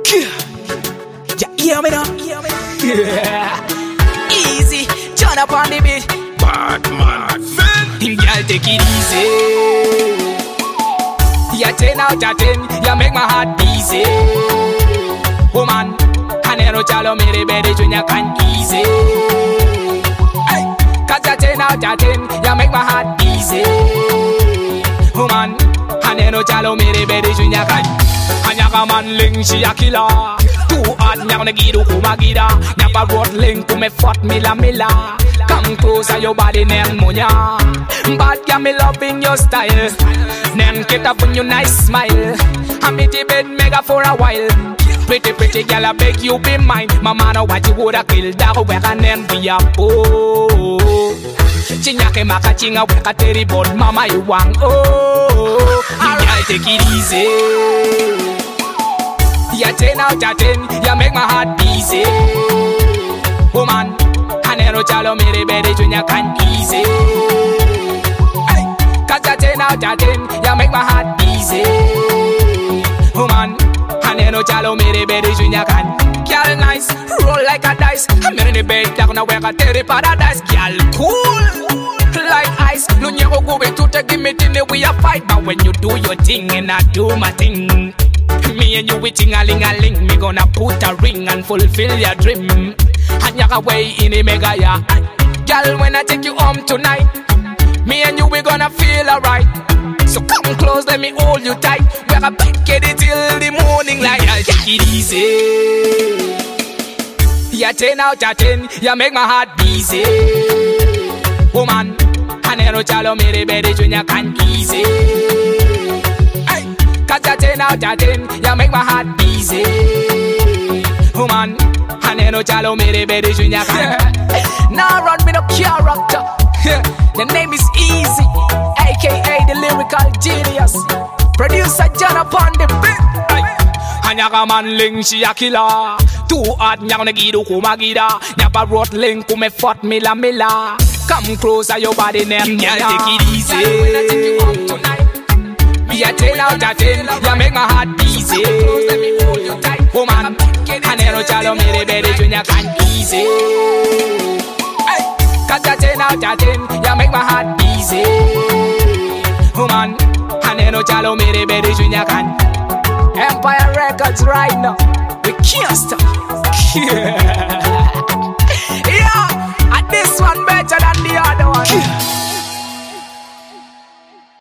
You hear me now? Yeah. Easy, turn up on the beat. Batman, Girl, take it easy. You 10 out of 10, you make my heart busy. Woman, canero chalo mere bedi junya can easy. Hey, cause you 10 out of 10, you make my heart busy. Woman, canero chalo mere bedi junya can. Anyaka man ling she a killer. Too hard nyaka na gidu kumagida. Nyapa road link kume fought mila. Come closer your body nen monya. Bad girl me loving your style. Nen get up on your nice smile. I meet the bed mega for a while. Pretty girl I beg you be mine. Mama know what you woulda killed that weka nen be a po. Chinyake maka chinga weka terrible mama you want oh. Girl take it easy. You 10 out of 10, you make my heart busy. Woman, canero chalo mere bedi junya can easy. Hey, cause you 10 out of 10, you make my heart busy. Woman, canero chalo mere bedi junya can. Girl nice, roll like a dice. I'm in the bed, like na weka terry paradise. Girl cool, like ice. No nyego go be to take me in the way I fight. But when you do your thing and I do my thing, me and you with ting-a-ling-a-ling. Me gonna put a ring and fulfill your dream. And you're away in the mega ya. Girl, when I take you home tonight, me and you we gonna feel alright. So come close, let me hold you tight. We're gonna get it till the morning light. I'll take it easy. You're 10 out of 10, you make my heart busy. Woman, canero chalo mere bedi junya can easy. Cause you 10 out of 10, you make my heart busy. Woman, canero chalo mere bedi junya can. Now run me no character. The name is Easy, aka the lyrical genius. Producer John upon the beat. Anyaka man ling she a killer. Too hard nyaka na gidu kumagida. Nyapa road link kume fought mila. Come closer your body nen. Girl take it easy. When I take you home tonight, be a 10 out of 10, you make my heart busy. Let me hold you tight. Woman, canero chalo mere bedi junya can easy. Hey, cause you 10 out of 10, you make my heart busy. Woman, canero chalo mere bedi junya can. Empire Records right now, we can't stop. Yeah, and this one better than the other one.